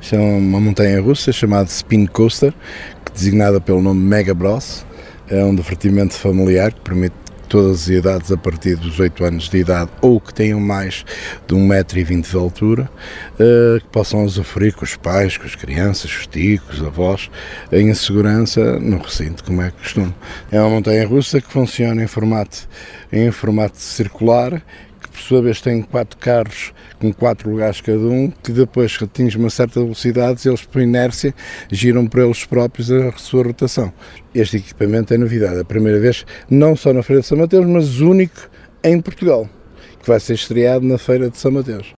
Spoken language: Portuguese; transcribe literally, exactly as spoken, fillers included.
Isto é uma montanha-russa chamada Spin Coaster, designada pelo nome Mega Bros. É um divertimento familiar que permite que todas as idades, a partir dos oito anos de idade ou que tenham mais de um metro e vinte de altura, que possam usufruir com os pais, com as crianças, os tios, os avós, em segurança no recinto, como é que costume. É uma montanha-russa que funciona em formato, em formato circular, que por sua vez tem quatro carros com quatro lugares cada um, que depois que atinge uma certa velocidade, eles por inércia giram por eles próprios a sua rotação. Este equipamento é novidade, a primeira vez, não só na Feira de São Mateus, mas único em Portugal, que vai ser estreado na Feira de São Mateus.